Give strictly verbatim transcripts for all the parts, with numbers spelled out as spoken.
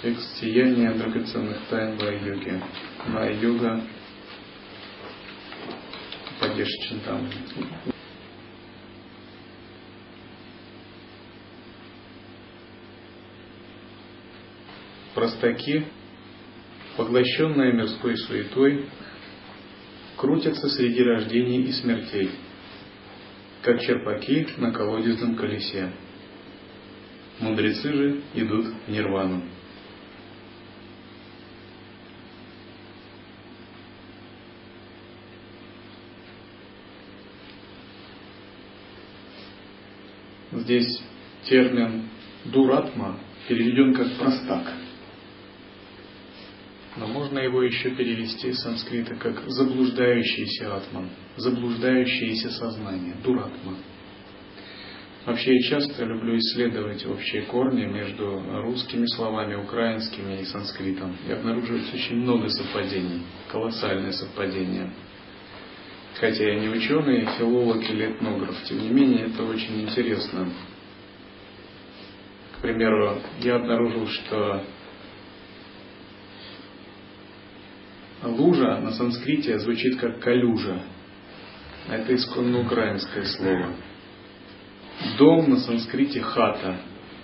Текст «Сияние драгоценных тайн Вай-йоги». Вай-йога Падешчинтам. Простаки, поглощенные мирской суетой, крутятся среди рождений и смертей, как черпаки на колодезном колесе. Мудрецы же идут в нирвану. Здесь термин дуратма переведен как простак. Но можно его еще перевести с санскрита как заблуждающийся атман, заблуждающееся сознание, дуратма. Вообще я часто люблю исследовать общие корни между русскими словами, украинскими и санскритом. И обнаруживается очень много совпадений, колоссальные совпадения. Хотя я не ученый, филолог или этнограф, тем не менее это очень интересно. К примеру, я обнаружил, что лужа на санскрите звучит как калюжа. Это исконно украинское слово. Дом на санскрите хата.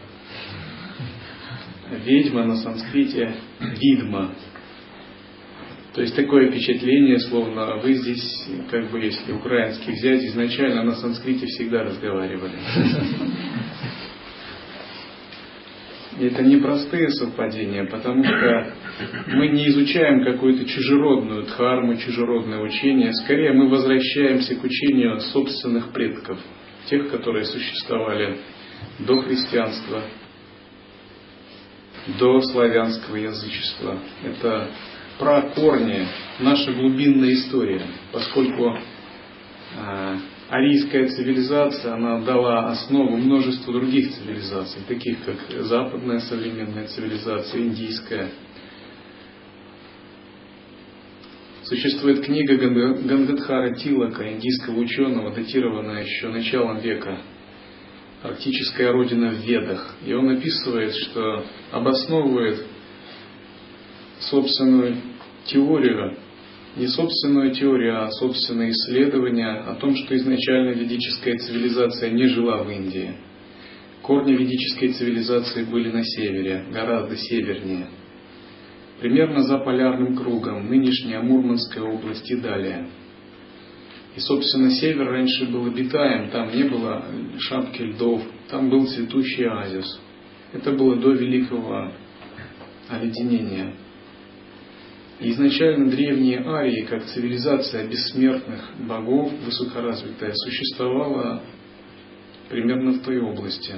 Ведьма на санскрите видма. То есть такое впечатление, словно вы здесь, как бы если украинский взять, изначально на санскрите всегда разговаривали. И это непростые совпадения, потому что мы не изучаем какую-то чужеродную дхарму, чужеродное учение. Скорее мы возвращаемся к учению собственных предков, тех, которые существовали до христианства, до славянского язычества. Это пракорни, наша глубинная история, поскольку э, арийская цивилизация, она дала основу множеству других цивилизаций, таких как западная современная цивилизация, индийская. Существует книга Гангадхара Тилака, индийского ученого, датированная еще началом века, «Арктическая родина в Ведах». И он описывает, что обосновывает собственную теорию, не собственную теорию, а собственные исследования о том, что изначально ведическая цивилизация не жила в Индии. Корни ведической цивилизации были на севере, гораздо севернее. Примерно за полярным кругом, нынешняя Мурманская область и далее. И, собственно, север раньше был обитаем, там не было шапки льдов, там был цветущий оазис. Это было до великого оледенения. И изначально древние арии, как цивилизация бессмертных богов, высокоразвитая, существовала примерно в той области.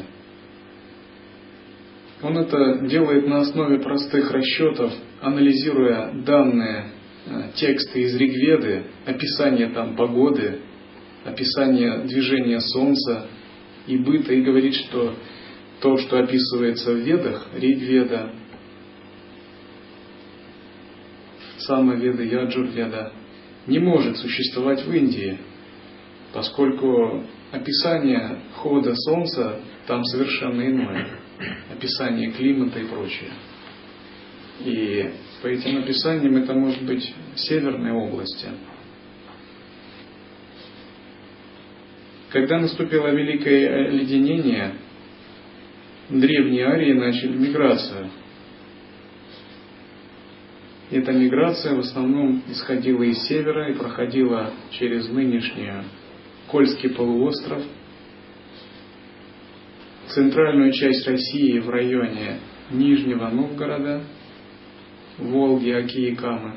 Он это делает на основе простых расчетов, анализируя данные, тексты из Ригведы, описание там погоды, описание движения Солнца и быта, и говорит, что то, что описывается в Ведах, Ригведа, Самаведа, Яджурведа, не может существовать в Индии, поскольку описание хода Солнца там совершенно иное, описание климата и прочее. И по этим описаниям это может быть северные области. Когда наступило великое оледенение, древние арии начали миграцию. И эта миграция в основном исходила из севера и проходила через нынешнюю Кольский полуостров, центральную часть России в районе Нижнего Новгорода, Волги, Оки и Камы,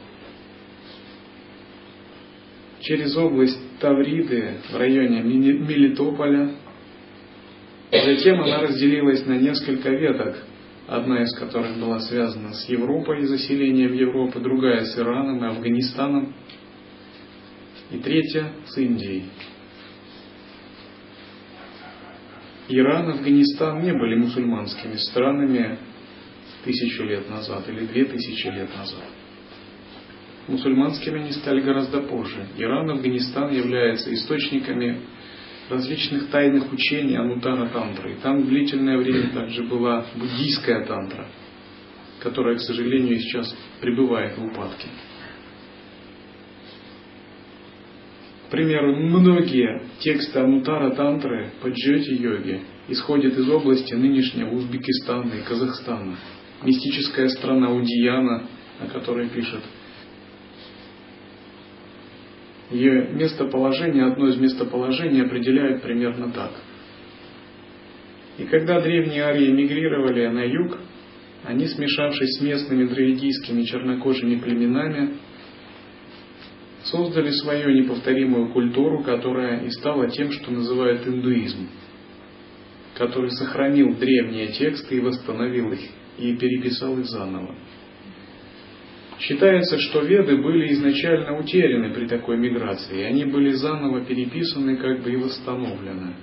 через область Тавриды в районе Мелитополя. Затем она разделилась на несколько веток, одна из которых была связана с Европой и заселением Европы, другая с Ираном и Афганистаном, и третья с Индией. Иран и Афганистан не были мусульманскими странами тысячу лет назад или две тысячи лет назад. Мусульманскими они стали гораздо позже. Иран и Афганистан являются источниками различных тайных учений Анутара тантры. И там длительное время также была буддийская тантра. которая, к сожалению, сейчас пребывает в упадке. К примеру, многие тексты Анутара Тантры по джьоти-йоге исходят из области нынешнего Узбекистана и Казахстана. Мистическая страна Удияна, о которой пишет. Ее местоположение, одно из местоположений определяют примерно так. И когда древние арии мигрировали на юг, они, смешавшись с местными дравидийскими чернокожими племенами, создали свою неповторимую культуру, которая и стала тем, что называют индуизм, который сохранил древние тексты и восстановил их, и переписал их заново. Считается, что Веды были изначально утеряны при такой миграции, и они были заново переписаны как бы и восстановлены.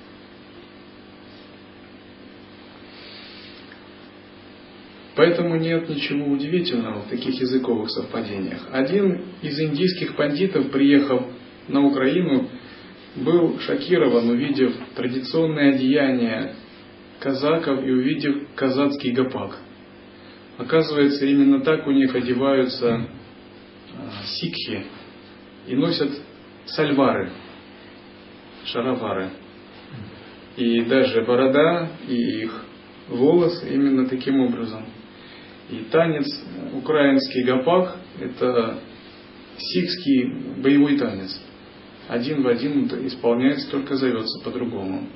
Поэтому нет ничего удивительного в таких языковых совпадениях. Один из индийских пандитов, приехав на Украину, был шокирован, увидев традиционное одеяние казаков и увидев казацкий гопак. Оказывается, именно так у них одеваются сикхи и носят сальвары, шаровары. И даже борода, и их волосы именно таким образом. И танец украинский гопак – это сикхский боевой танец. Один в один исполняется, только зовется по-другому.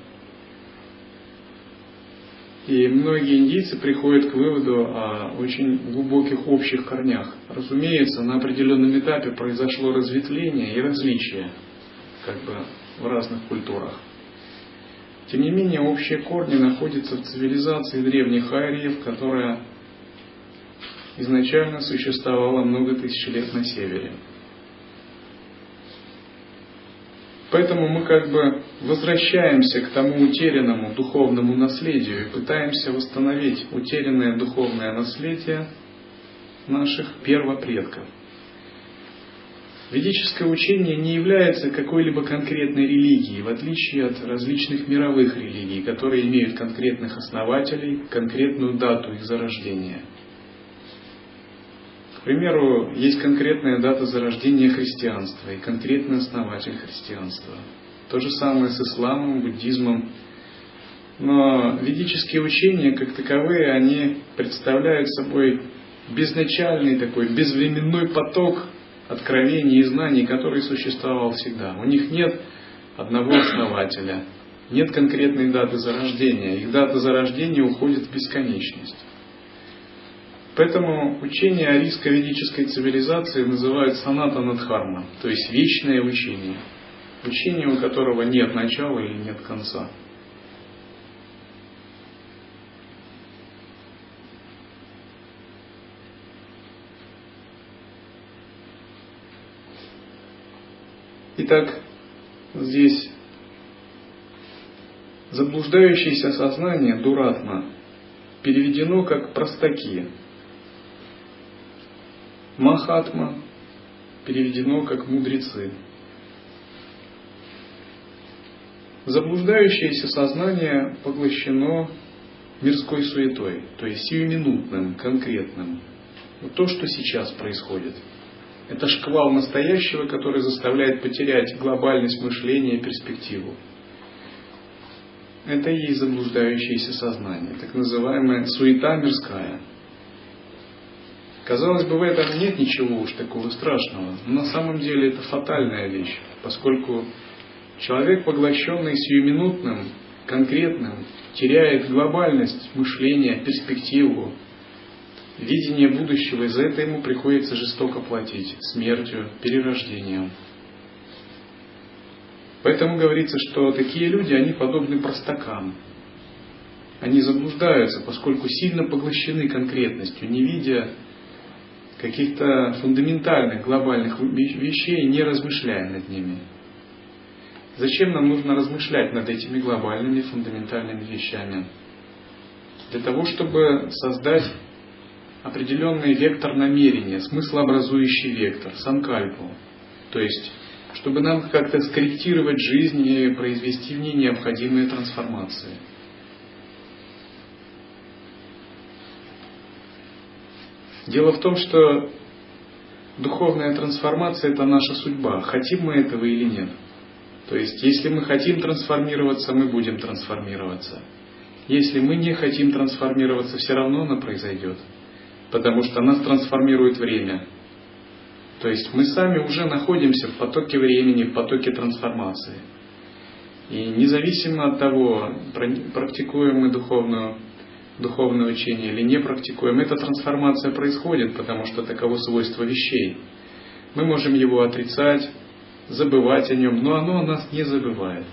И многие индийцы приходят к выводу о очень глубоких общих корнях. Разумеется, на определенном этапе произошло разветвление и различие как бы в разных культурах. Тем не менее, общие корни находятся в цивилизации древних ариев, которая изначально существовала много тысяч лет на севере. Поэтому мы как бы возвращаемся к тому утерянному духовному наследию и пытаемся восстановить утерянное духовное наследие наших первопредков. Ведическое учение не является какой-либо конкретной религией, в отличие от различных мировых религий, которые имеют конкретных основателей, конкретную дату их зарождения. К примеру, есть конкретная дата зарождения христианства и конкретный основатель христианства. То же самое с исламом, буддизмом. Но ведические учения, как таковые, они представляют собой безначальный такой, безвременной поток откровений и знаний, который существовал всегда. У них нет одного основателя, нет конкретной даты зарождения. Их дата зарождения уходит в бесконечность. Поэтому учение арийско-ведической цивилизации называют санатана-дхарма, то есть вечное учение. Учение, у которого нет начала или нет конца. Итак, здесь заблуждающееся сознание, дуратма, переведено как простаки. Махатма переведено как мудрецы. Заблуждающееся сознание поглощено мирской суетой, то есть сиюминутным, конкретным. Вот то, что сейчас происходит. Это шквал настоящего, который заставляет потерять глобальность мышления и перспективу. Это и есть заблуждающееся сознание, так называемая суета мирская. Казалось бы, в этом нет ничего уж такого страшного, но на самом деле это фатальная вещь, поскольку человек, поглощенный сиюминутным, конкретным, теряет глобальность мышления, перспективу, видение будущего, и за это ему приходится жестоко платить смертью, перерождением. Поэтому говорится, что такие люди, они подобны простакам. Они заблуждаются, поскольку сильно поглощены конкретностью, не видя каких-то фундаментальных, глобальных вещей, не размышляя над ними. Зачем нам нужно размышлять над этими глобальными, фундаментальными вещами? Для того, чтобы создать определенный вектор намерения, смыслообразующий вектор, санкальпу. То есть, чтобы нам как-то скорректировать жизнь и произвести в ней необходимые трансформации. Дело в том, что духовная трансформация – это наша судьба, хотим мы этого или нет. То есть, если мы хотим трансформироваться, мы будем трансформироваться. Если мы не хотим трансформироваться, все равно она произойдет. Потому что нас трансформирует время. То есть, мы сами уже находимся в потоке времени, в потоке трансформации. И независимо от того, практикуем мы духовную, духовное учение или не практикуем, эта трансформация происходит, потому что таково свойство вещей. Мы можем его отрицать, забывать о нем, но оно нас не забывает.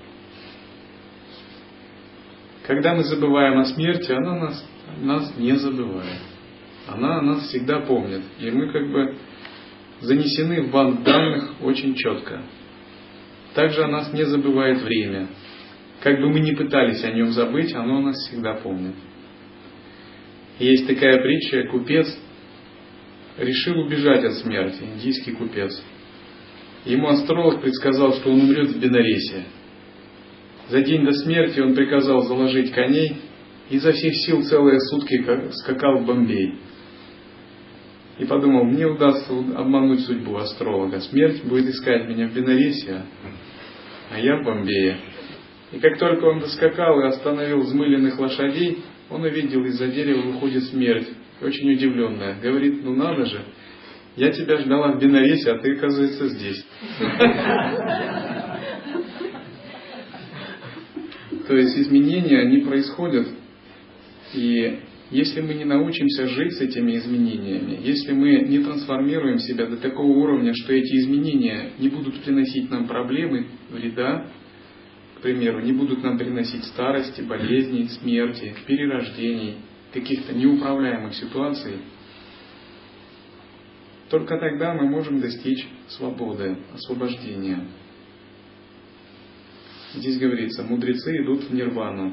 Когда мы забываем о смерти, она нас, нас не забывает. Она нас всегда помнит. И мы как бы занесены в банк данных очень четко. Также о нас не забывает время. Как бы мы ни пытались о нем забыть, оно нас всегда помнит. Есть такая притча: купец решил убежать от смерти, индийский купец. Ему астролог предсказал, что он умрет в Бенаресе. За день до смерти он приказал заложить коней и изо всех сил целые сутки скакал в Бомбей. И подумал, мне удастся обмануть судьбу астролога. Смерть будет искать меня в Бенаресе, а я в Бомбее. И как только он доскакал и остановил взмыленных лошадей, он увидел, из-за дерева выходит смерть. Очень удивленная. Говорит, ну надо же, я тебя ждала в Бенаресе, а ты, оказывается, здесь. То есть изменения, они происходят. И если мы не научимся жить с этими изменениями, если мы не трансформируем себя до такого уровня, что эти изменения не будут приносить нам проблемы, вреда, к примеру, не будут нам приносить старости, болезней, смерти, перерождений, каких-то неуправляемых ситуаций, только тогда мы можем достичь свободы, освобождения. Здесь говорится, мудрецы идут в нирвану.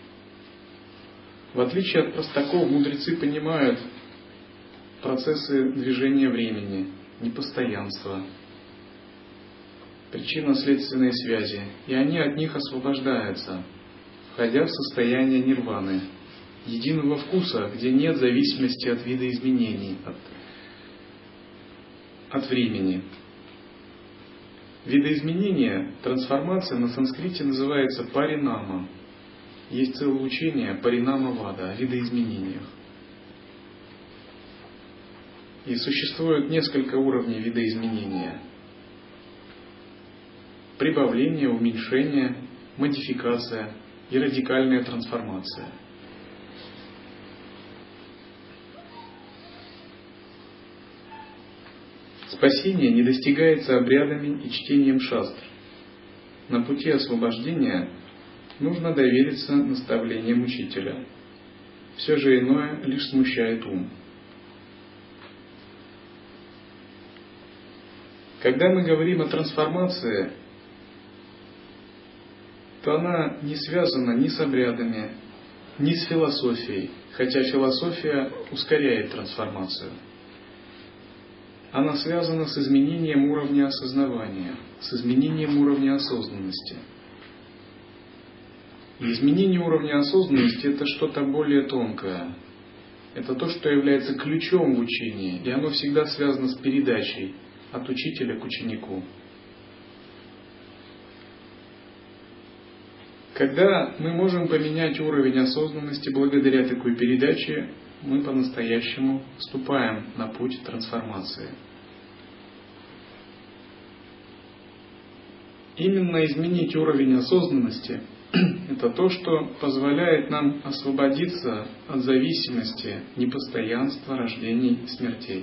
В отличие от простаков, мудрецы понимают процессы движения времени, непостоянства, причинно-следственные связи, и они от них освобождаются, входя в состояние нирваны, единого вкуса, где нет зависимости от вида изменений, от, от времени. Видоизменение, трансформация на санскрите называется паринама. Есть целое учение паринама-вада о видоизменениях. И существует несколько уровней видоизменения. Прибавление, уменьшение, модификация и радикальная трансформация. Спасение не достигается обрядами и чтением шастр. На пути освобождения нужно довериться наставлениям учителя. Все же иное лишь смущает ум. Когда мы говорим о трансформации, то она не связана ни с обрядами, ни с философией, хотя философия ускоряет трансформацию. Она связана с изменением уровня осознавания, с изменением уровня осознанности. И изменение уровня осознанности – это что-то более тонкое. Это то, что является ключом в учении, и оно всегда связано с передачей от учителя к ученику. Когда мы можем поменять уровень осознанности благодаря такой передаче, мы по-настоящему вступаем на путь трансформации. Именно изменить уровень осознанности – это то, что позволяет нам освободиться от зависимости, непостоянства, рождений и смертей.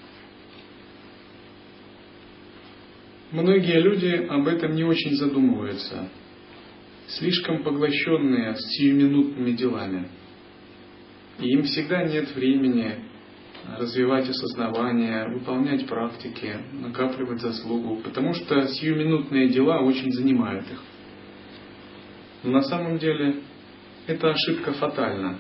Многие люди об этом не очень задумываются, слишком поглощенные сиюминутными делами. И им всегда нет времени развивать осознавание, выполнять практики, накапливать заслугу, потому что сиюминутные дела очень занимают их. Но на самом деле эта ошибка фатальна.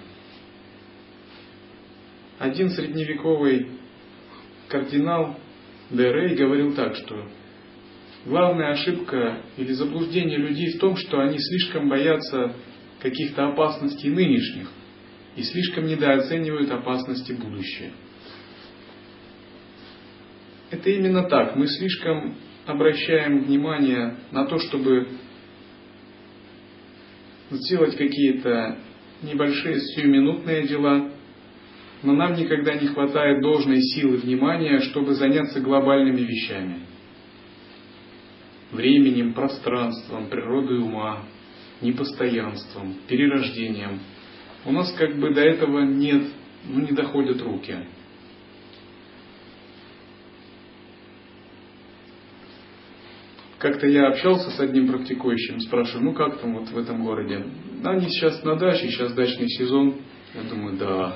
Один средневековый кардинал Де Рей говорил так, что главная ошибка или заблуждение людей в том, что они слишком боятся каких-то опасностей нынешних и слишком недооценивают опасности будущего. Это именно так. Мы слишком обращаем внимание на то, чтобы сделать какие-то небольшие сиюминутные дела, но нам никогда не хватает должной силы внимания, чтобы заняться глобальными вещами. Временем, пространством, природой ума, непостоянством, перерождением. У нас как бы до этого нет, ну не доходят руки. Как-то я общался с одним практикующим, спрашиваю, ну как там вот в этом городе? Они сейчас на даче, сейчас дачный сезон. Я думаю, да.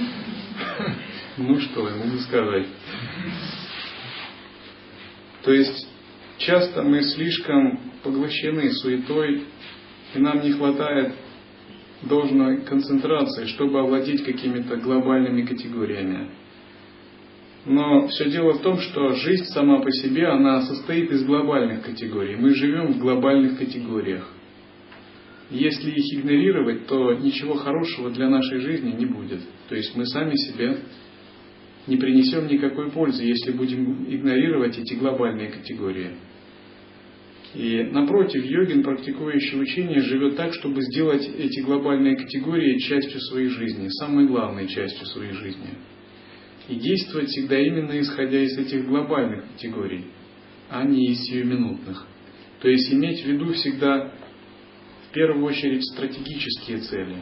Ну что, ему не сказать. То есть, часто мы слишком поглощены суетой, и нам не хватает должной концентрации, чтобы овладеть какими-то глобальными категориями. Но все дело в том, что жизнь сама по себе, она состоит из глобальных категорий. Мы живем в глобальных категориях. Если их игнорировать, то ничего хорошего для нашей жизни не будет. То есть мы сами себе не принесем никакой пользы, если будем игнорировать эти глобальные категории. И напротив, йогин, практикующий учение, живет так, чтобы сделать эти глобальные категории частью своей жизни, самой главной частью своей жизни. И действовать всегда именно исходя из этих глобальных категорий, а не из сиюминутных. То есть иметь в виду всегда, в первую очередь, стратегические цели.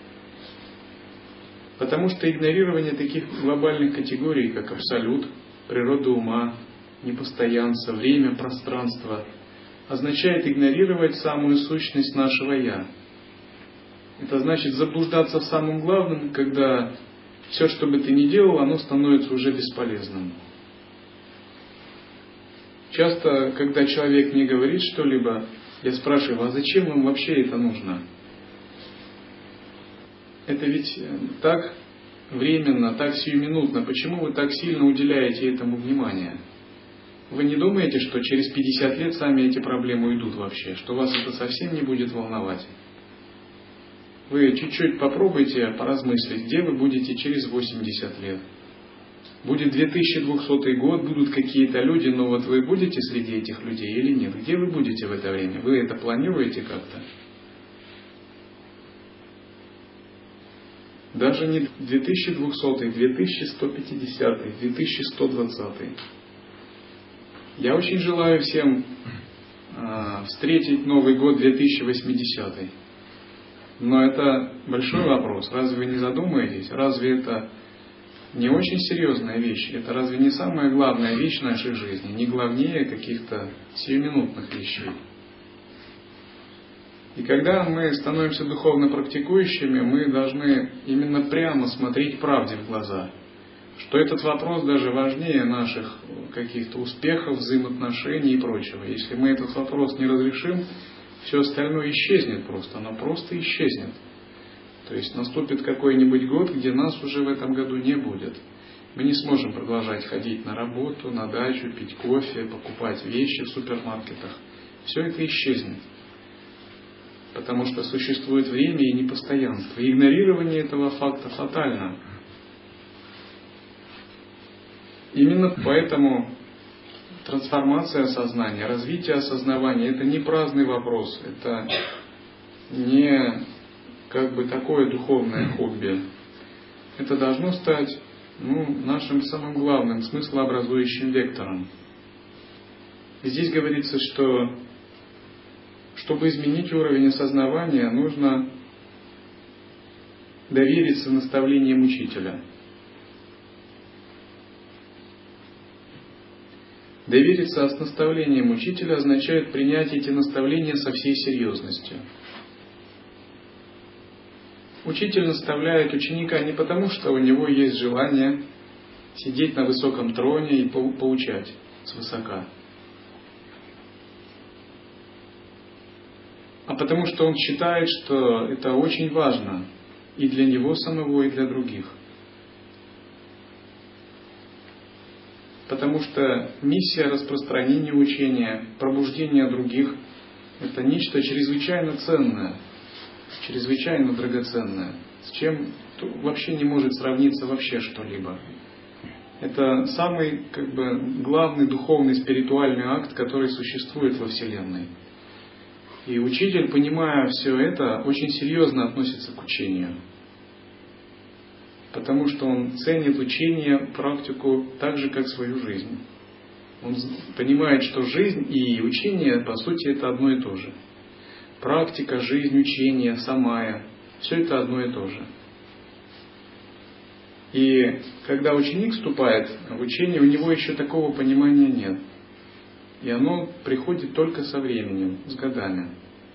Потому что игнорирование таких глобальных категорий, как абсолют, природа ума, непостоянство, время, пространство, означает игнорировать самую сущность нашего «я». Это значит заблуждаться в самом главном, когда все, что бы ты ни делал, оно становится уже бесполезным. Часто, когда человек мне говорит что-либо, я спрашиваю, а зачем вам вообще это нужно? Это ведь так временно, так сиюминутно. Почему вы так сильно уделяете этому внимание? Вы не думаете, что через пятьдесят лет сами эти проблемы уйдут вообще? Что вас это совсем не будет волновать? Вы чуть-чуть попробуйте поразмыслить, где вы будете через восемьдесят лет. Будет две тысячи двухсотый год, будут какие-то люди, но вот вы будете среди этих людей или нет? Где вы будете в это время? Вы это планируете как-то? Даже не две тысячи двухсотый, две тысячи сто пятидесятый, две тысячи сто двадцатый. Я очень желаю всем э, встретить Новый год две тысячи восьмидесятый. Но это большой вопрос. Разве вы не задумаетесь? Разве это не очень серьезная вещь? Это разве не самая главная вещь в нашей жизни? Не главнее каких-то сиюминутных вещей? И когда мы становимся духовно практикующими, мы должны именно прямо смотреть правде в глаза. Что этот вопрос даже важнее наших каких-то успехов, взаимоотношений и прочего. Если мы этот вопрос не разрешим, все остальное исчезнет просто, оно просто исчезнет. То есть наступит какой-нибудь год, где нас уже в этом году не будет. Мы не сможем продолжать ходить на работу, на дачу, пить кофе, покупать вещи в супермаркетах. Все это исчезнет. Потому что существует время и непостоянство. И игнорирование этого факта фатально. Именно поэтому трансформация сознания, развитие осознавания – это не праздный вопрос, это не как бы такое духовное хобби. Это должно стать ну, нашим самым главным, смыслообразующим вектором. И здесь говорится, что чтобы изменить уровень осознавания, нужно довериться наставлениям учителя. Довериться с наставлением учителя означает принять эти наставления со всей серьезностью. Учитель наставляет ученика не потому, что у него есть желание сидеть на высоком троне и поучать свысока, а потому что он считает, что это очень важно и для него самого, и для других. Потому что миссия распространения учения, пробуждения других – это нечто чрезвычайно ценное, чрезвычайно драгоценное, с чем вообще не может сравниться вообще что-либо. Это самый как бы, главный духовный спиритуальный акт, который существует во Вселенной. И учитель, понимая все это, очень серьезно относится к учению. Потому что он ценит учение, практику так же, как свою жизнь. Он понимает, что жизнь и учение, по сути, это одно и то же. Практика, жизнь, учение, самая – все это одно и то же. И когда ученик вступает в учение, у него еще такого понимания нет. И оно приходит только со временем, с годами.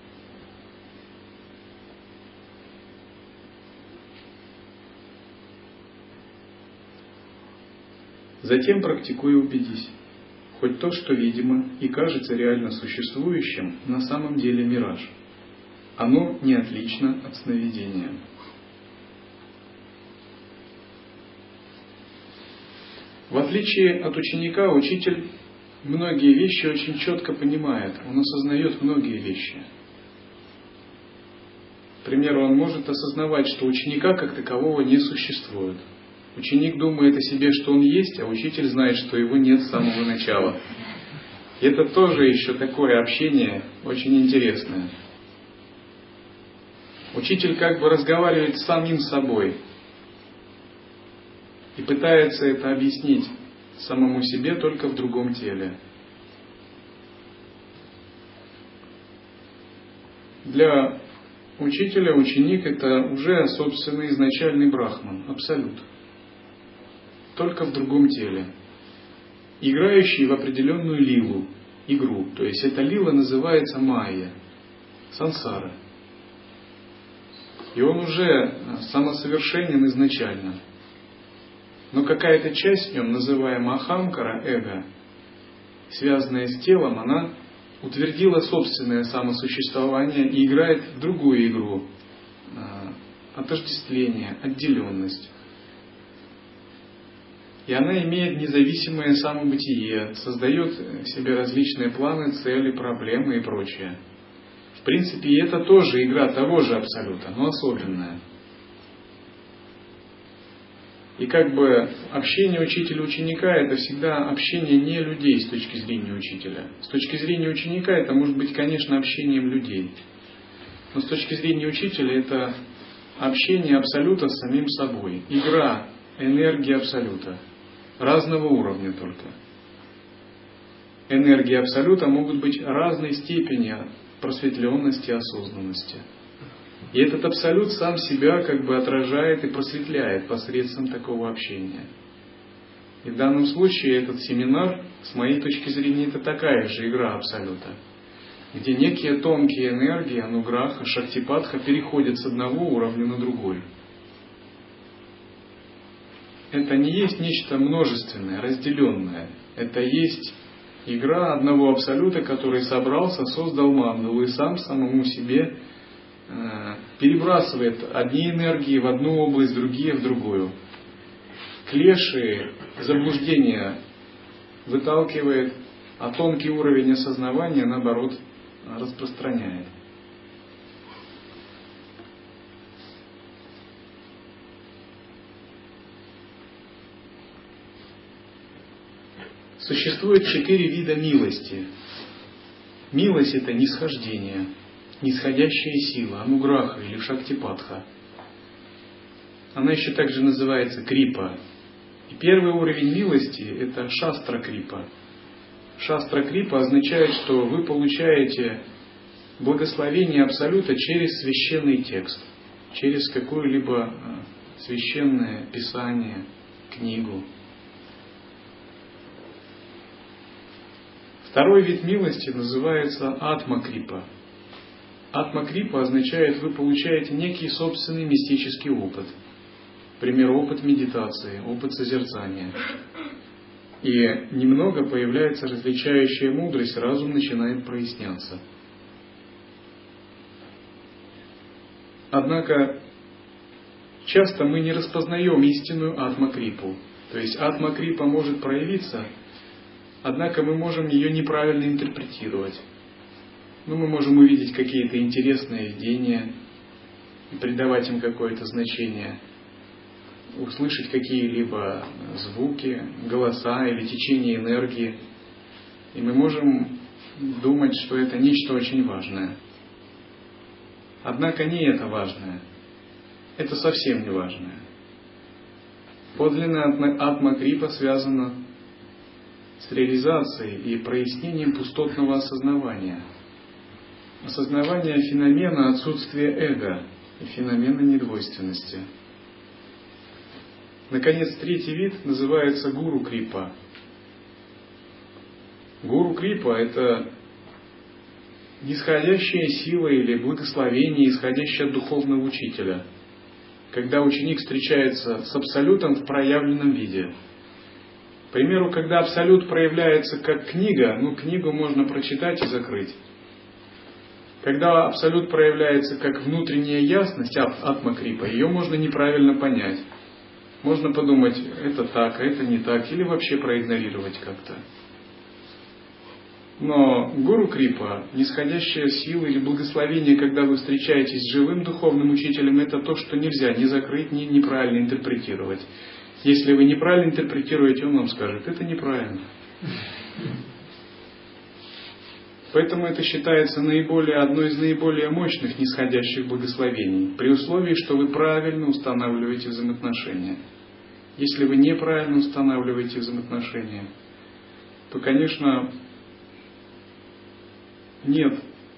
Затем практикуй и убедись. Хоть то, что видимо и кажется реально существующим, на самом деле мираж. Оно не отлично от сновидения. В отличие от ученика, учитель многие вещи очень четко понимает. Он осознает многие вещи. К примеру, он может осознавать, что ученика как такового не существует. Ученик думает о себе, что он есть, а учитель знает, что его нет с самого начала. И это тоже еще такое общение очень интересное. Учитель как бы разговаривает с самим собой и пытается это объяснить самому себе только в другом теле. Для учителя ученик это уже, собственно, изначальный брахман, абсолют. Только в другом теле. Играющий в определенную лилу, игру. То есть эта лила называется майя, сансара. И он уже самосовершенен изначально. Но какая-то часть в нем, называемая ахамкара, эго, связанная с телом, она утвердила собственное самосуществование и играет в другую игру. Отождествление, отделенность. И она имеет независимое самобытие, создает в себе различные планы, цели, проблемы и прочее. В принципе, это тоже игра того же абсолюта, но особенная. И как бы общение учителя-ученика это всегда общение не людей с точки зрения учителя. С точки зрения ученика это может быть, конечно, общением людей. Но с точки зрения учителя это общение абсолюта с самим собой. Игра энергии абсолюта. Разного уровня только. Энергии абсолюта могут быть разной степени просветленности и осознанности. И этот абсолют сам себя как бы отражает и просветляет посредством такого общения. И в данном случае этот семинар, с моей точки зрения, это такая же игра абсолюта, где некие тонкие энергии, ануграха, шактипатха переходят с одного уровня на другой. Это не есть нечто множественное, разделенное. Это есть игра одного абсолюта, который собрался, создал мандалу и сам самому себе э, перебрасывает одни энергии в одну область, другие в другую. Клеши, заблуждения выталкивает, а тонкий уровень осознавания, наоборот, распространяет. Существует четыре вида милости. Милость – это нисхождение, нисходящая сила, ануграха или шактипатха. Она еще также называется крипа. И первый уровень милости – это шастра-крипа. Шастра-крипа означает, что вы получаете благословение Абсолюта через священный текст, через какое-либо священное писание, книгу. Второй вид милости называется атма-крипа. Атма-крипа означает, вы получаете некий собственный мистический опыт. К примеру, опыт медитации, опыт созерцания. И немного появляется различающая мудрость, разум начинает проясняться. Однако, часто мы не распознаем истинную атма-крипу. То есть атма-крипа может проявиться, однако мы можем ее неправильно интерпретировать. Ну, мы можем увидеть какие-то интересные видения и придавать им какое-то значение. услышать какие-либо звуки, голоса или течение энергии. И мы можем думать, что это нечто очень важное. Однако не это важное. Это совсем не важное. Подлинная атма-крипа связана с реализацией и прояснением пустотного осознавания. Осознавание феномена отсутствия эго и феномена недвойственности. Наконец, третий вид называется гуру-крипа. Гуру-крипа – это нисходящая сила или благословение, исходящее от духовного учителя, когда ученик встречается с абсолютом в проявленном виде. К примеру, когда абсолют проявляется как книга, ну, книгу можно прочитать и закрыть. Когда абсолют проявляется как внутренняя ясность, атма-крипа, ее можно неправильно понять. Можно подумать, это так, а это не так, или вообще проигнорировать как-то. Но гуру-крипа, нисходящая сила или благословение, когда вы встречаетесь с живым духовным учителем, это то, что нельзя ни закрыть, ни неправильно интерпретировать. Если вы неправильно интерпретируете, он вам скажет, это неправильно. Поэтому это считается наиболее, одной из наиболее мощных нисходящих благословений, при условии, что вы правильно устанавливаете взаимоотношения. Если вы неправильно устанавливаете взаимоотношения, то, конечно, нет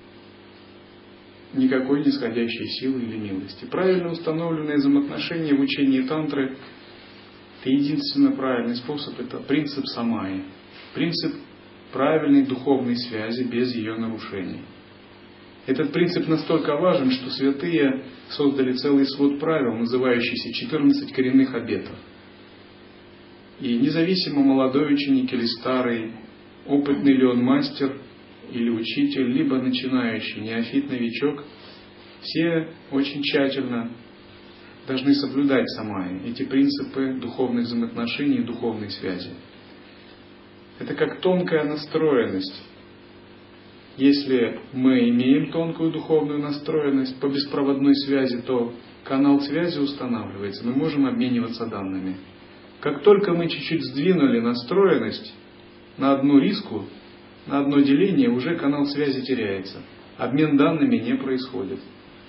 никакой нисходящей силы или милости. Правильно установленные взаимоотношения в учении тантры – это единственно правильный способ, это принцип самаи, принцип правильной духовной связи без ее нарушений. Этот принцип настолько важен, что святые создали целый свод правил, называющийся четырнадцать коренных обетов. И независимо, молодой ученик или старый, опытный ли он мастер или учитель, либо начинающий, неофит, новичок, все очень тщательно должны соблюдать самаи, эти принципы духовных взаимоотношений и духовной связи. Это как тонкая настроенность. Если мы имеем тонкую духовную настроенность по беспроводной связи, то канал связи устанавливается, мы можем обмениваться данными. Как только мы чуть-чуть сдвинули настроенность на одну риску, на одно деление, уже канал связи теряется. Обмен данными не происходит.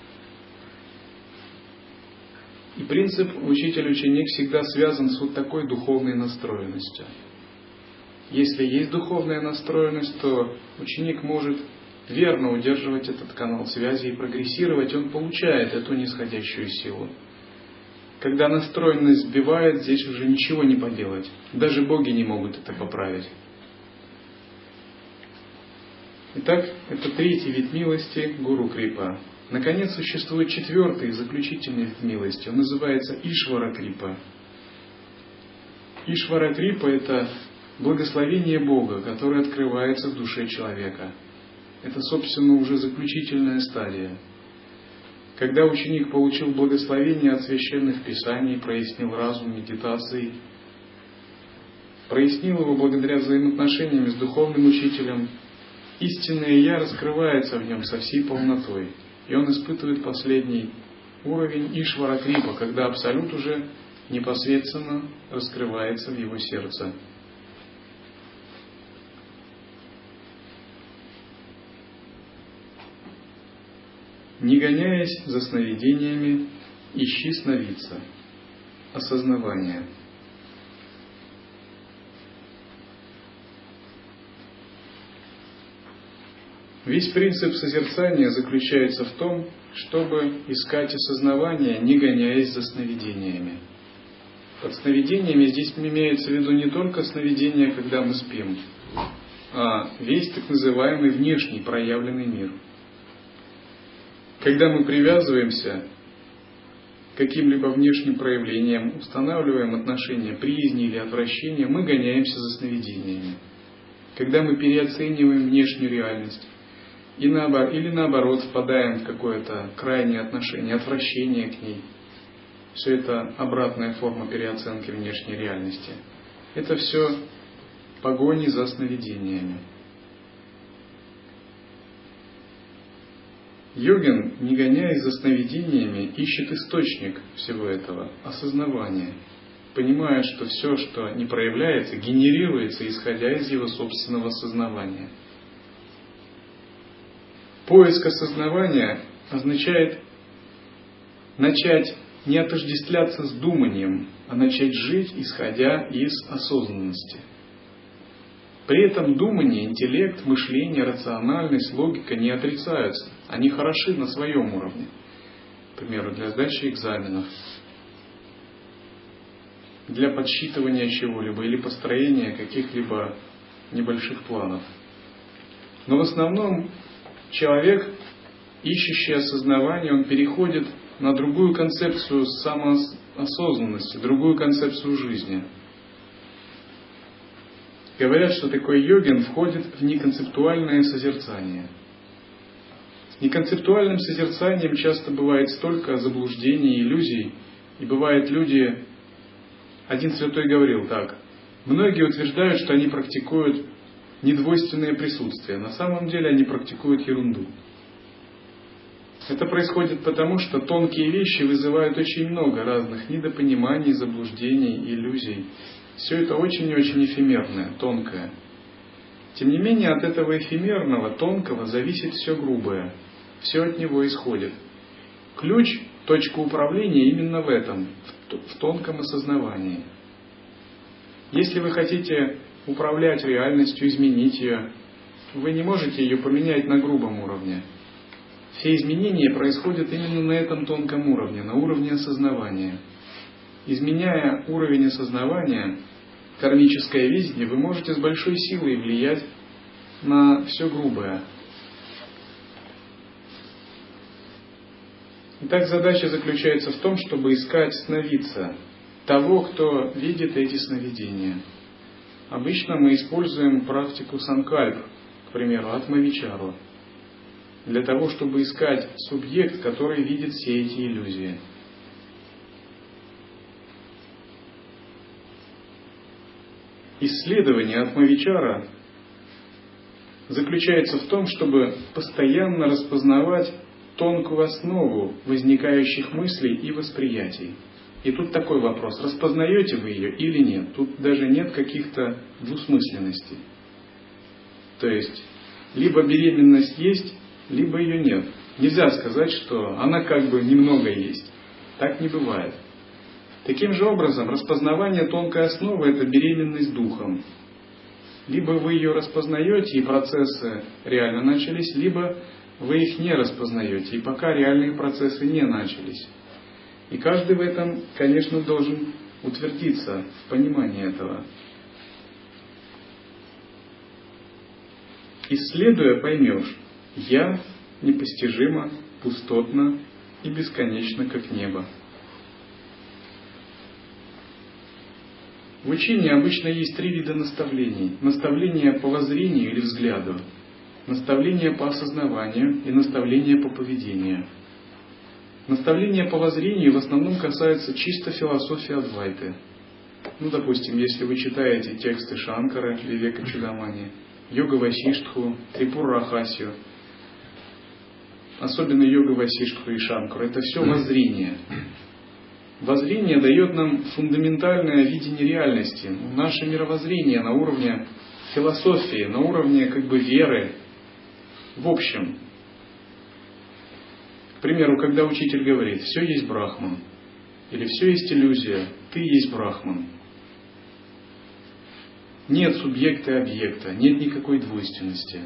И принцип учитель-ученик всегда связан с вот такой духовной настроенностью. Если есть духовная настроенность, то ученик может верно удерживать этот канал связи и прогрессировать, он получает эту нисходящую силу. Когда настроенность сбивает, здесь уже ничего не поделать. Даже боги не могут это поправить. Итак, это третий вид милости – гуру-крипа. Наконец, существует четвертый, заключительный вид милости. Он называется Ишвара-крипа. Ишвара-крипа – это благословение Бога, которое открывается в душе человека. Это, собственно, уже заключительная стадия. Когда ученик получил благословение от священных писаний, прояснил разум медитацией, прояснил его благодаря взаимоотношениям с духовным учителем, истинное Я раскрывается в нем со всей полнотой, и он испытывает последний уровень Ишвара-крипа, когда Абсолют уже непосредственно раскрывается в его сердце. Не гоняясь за сновидениями, ищи сновидца. Осознавание. Весь принцип созерцания заключается в том, чтобы искать осознавание, не гоняясь за сновидениями. Под сновидениями здесь имеется в виду не только сновидения, когда мы спим, а весь так называемый внешний проявленный мир. Когда мы привязываемся к каким-либо внешним проявлениям, устанавливаем отношения приязни или отвращения, мы гоняемся за сновидениями. Когда мы переоцениваем внешнюю реальность, и наоборот, или наоборот впадаем в какое-то крайнее отношение, отвращение к ней, все это обратная форма переоценки внешней реальности. Это все погони за сновидениями. Йогин, не гоняясь за сновидениями, ищет источник всего этого, осознавание, понимая, что все, что не проявляется, генерируется, исходя из его собственного сознавания. Поиск осознавания означает начать не отождествляться с думанием, а начать жить, исходя из осознанности. При этом думание, интеллект, мышление, рациональность, логика не отрицаются. Они хороши на своем уровне. К примеру, для сдачи экзаменов, для подсчитывания чего-либо или построения каких-либо небольших планов. Но в основном человек, ищущий осознавание, он переходит на другую концепцию самоосознанности, другую концепцию жизни. Говорят, что такой йогин входит в неконцептуальное созерцание. С неконцептуальным созерцанием часто бывает столько заблуждений, иллюзий, и бывают люди... Один святой говорил так: многие утверждают, что они практикуют недвойственное присутствие. На самом деле они практикуют ерунду. Это происходит потому, что тонкие вещи вызывают очень много разных недопониманий, заблуждений, иллюзий. Все это очень и очень эфемерное, тонкое. Тем не менее, от этого эфемерного, тонкого зависит все грубое. Все от него исходит. Ключ, точка управления именно в этом, в тонком осознавании. Если вы хотите управлять реальностью, изменить ее, вы не можете ее поменять на грубом уровне. Все изменения происходят именно на этом тонком уровне, на уровне осознавания. Изменяя уровень осознавания, кармическое видение, вы можете с большой силой влиять на все грубое. Итак, задача заключается в том, чтобы искать сновидца, того, кто видит эти сновидения. Обычно мы используем практику санкальп, к примеру, атмавичару, для того, чтобы искать субъект, который видит все эти иллюзии. Исследование атмавичара заключается в том, чтобы постоянно распознавать тонкую основу возникающих мыслей и восприятий. И тут такой вопрос: распознаете вы ее или нет? Тут даже нет каких-то двусмысленностей. То есть, либо беременность есть, либо ее нет. Нельзя сказать, что она как бы немного есть. Так не бывает. Таким же образом, распознавание тонкой основы – это беременность духом. Либо вы ее распознаете, и процессы реально начались, либо вы их не распознаете, и пока реальные процессы не начались. И каждый в этом, конечно, должен утвердиться в понимании этого. Исследуя, поймешь: «Я непостижимо, пустотно и бесконечно, как небо». В учении обычно есть три вида наставлений. Наставление по воззрению или взгляду, наставление по осознаванию и наставление по поведению. Наставление по воззрению в основном касается чисто философии Адвайты. Ну, допустим, если вы читаете тексты Шанкары, Вивека Чудамани, Йога Васиштху, Трипура Рахасию, особенно Йога Васиштху и Шанкару, это все воззрение. Воззрение дает нам фундаментальное видение реальности, наше мировоззрение на уровне философии, на уровне как бы веры. В общем, к примеру, когда учитель говорит: «Все есть Брахман», или «Все есть иллюзия», «Ты есть Брахман». Нет субъекта и объекта, нет никакой двойственности,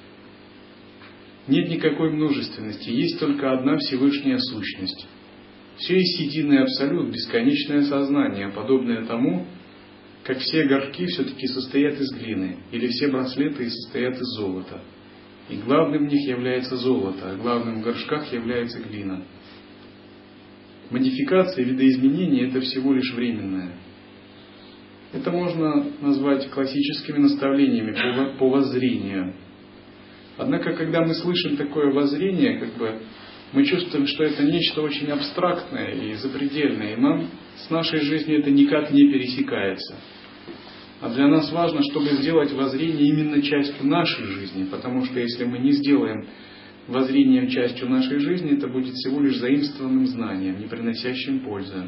нет никакой множественности, есть только одна Всевышняя сущность. Все есть единый абсолют, бесконечное сознание, подобное тому, как все горшки все-таки состоят из глины, или все браслеты состоят из золота. И главным в них является золото, а главным в горшках является глина. Модификация, видоизменение – это всего лишь временное. Это можно назвать классическими наставлениями по, по воззрению. Однако, когда мы слышим такое воззрение, как бы мы чувствуем, что это нечто очень абстрактное и запредельное, и нам с нашей жизнью это никак не пересекается. А для нас важно, чтобы сделать воззрение именно частью нашей жизни, потому что если мы не сделаем воззрением частью нашей жизни, это будет всего лишь заимствованным знанием, не приносящим пользы.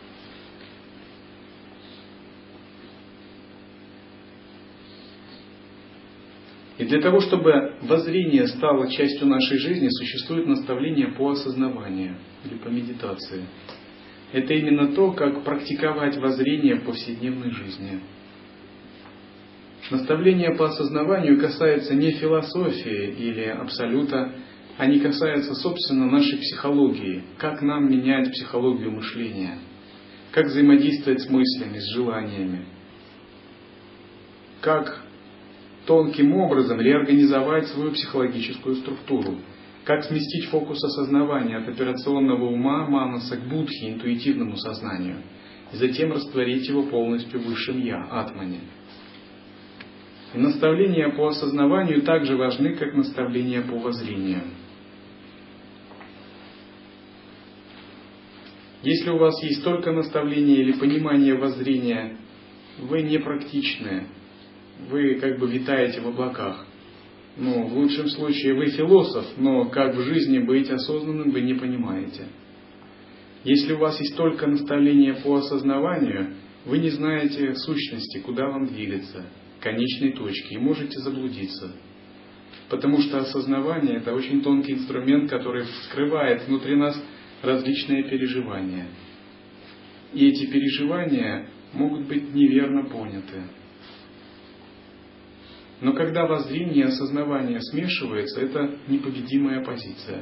И для того, чтобы воззрение стало частью нашей жизни, существует наставление по осознаванию или по медитации. Это именно то, как практиковать воззрение в повседневной жизни. Наставление по осознаванию касается не философии или абсолюта, они касаются, собственно, нашей психологии. Как нам менять психологию мышления, как взаимодействовать с мыслями, с желаниями, как тонким образом реорганизовать свою психологическую структуру, как сместить фокус осознавания от операционного ума, манаса, к будхи, интуитивному сознанию, и затем растворить его полностью в высшем Я, атмане. И наставления по осознаванию также важны, как наставления по воззрению. Если у вас есть только наставление или понимание воззрения, вы непрактичны, вы как бы витаете в облаках. Ну, в лучшем случае вы философ, но как в жизни быть осознанным вы не понимаете. Если у вас есть только наставление по осознаванию, вы не знаете сущности, куда вам двигаться, конечной точки, и можете заблудиться. Потому что осознавание – это очень тонкий инструмент, который скрывает внутри нас различные переживания. И эти переживания могут быть неверно поняты. Но когда воззрение и осознавание смешиваются, это непобедимая позиция.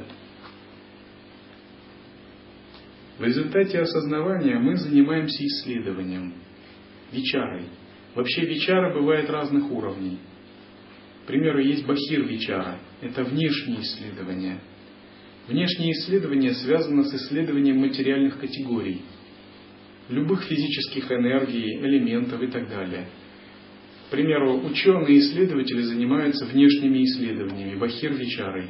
В результате осознавания мы занимаемся исследованием, вичарой. Вообще вичара бывает разных уровней. К примеру, есть бахир-вичара, это внешние исследования. Внешние исследования связаны с исследованием материальных категорий, любых физических энергий, элементов и так далее. К примеру, ученые-исследователи занимаются внешними исследованиями, бахир-вичарой.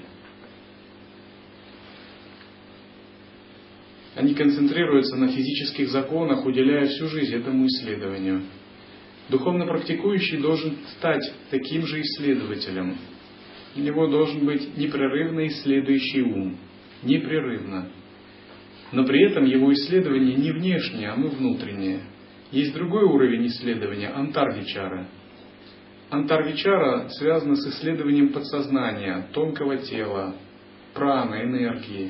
Они концентрируются на физических законах, уделяя всю жизнь этому исследованию. Духовно практикующий должен стать таким же исследователем. У него должен быть непрерывно исследующий ум. Непрерывно. Но при этом его исследование не внешнее, оно внутреннее. Есть другой уровень исследования – антар-вичара. Антар-вичара связана с исследованием подсознания, тонкого тела, праны, энергии.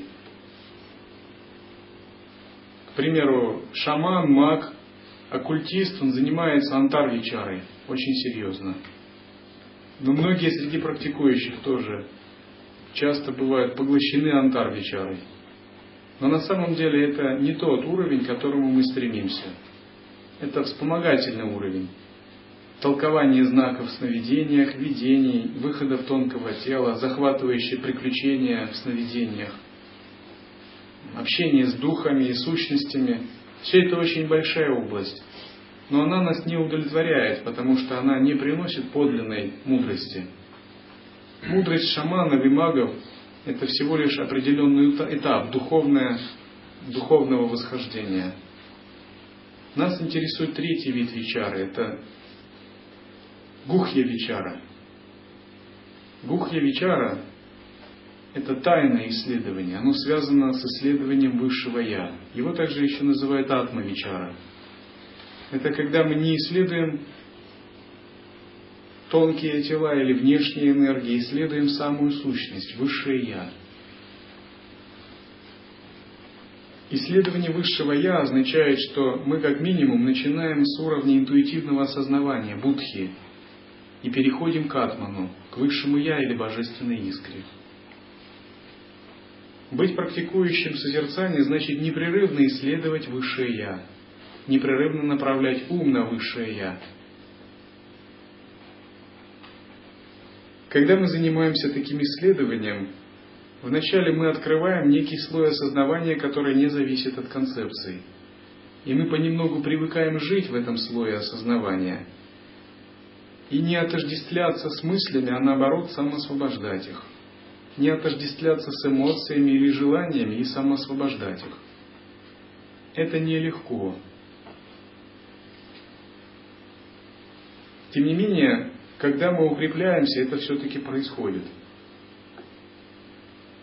К примеру, шаман, маг, оккультист, он занимается антар-вичарой очень серьезно. Но многие среди практикующих тоже часто бывают поглощены антар-вичарой. Но на самом деле это не тот уровень, к которому мы стремимся. Это вспомогательный уровень. Толкование знаков в сновидениях, видений, выходов тонкого тела, захватывающие приключения в сновидениях, общение с духами и сущностями. Все это очень большая область. Но она нас не удовлетворяет, потому что она не приносит подлинной мудрости. Мудрость шаманов и магов – это всего лишь определенный этап духовное, духовного восхождения. Нас интересует третий вид вичары – это гухья-вичара. Гухья-вичара – это тайное исследование, оно связано с исследованием высшего Я. Его также еще называют атма-вичара. Это когда мы не исследуем тонкие тела или внешние энергии, исследуем самую сущность, высшее Я. Исследование высшего Я означает, что мы как минимум начинаем с уровня интуитивного осознавания, будхи, и переходим к атману, к высшему Я или божественной искре. Быть практикующим созерцание значит непрерывно исследовать высшее Я, непрерывно направлять ум на высшее Я. Когда мы занимаемся таким исследованием, вначале мы открываем некий слой осознавания, который не зависит от концепций. И мы понемногу привыкаем жить в этом слое осознавания. И не отождествляться с мыслями, а наоборот самоосвобождать их. Не отождествляться с эмоциями или желаниями и самоосвобождать их. Это нелегко. Тем не менее, когда мы укрепляемся, это все-таки происходит.